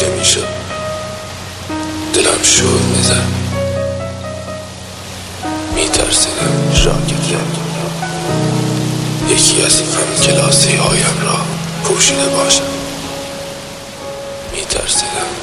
دیده میشد. دلم شور میزد، میترسیدم شاکر یکی از هم کلاسی هایم را پوشیده باشم. میترسیدم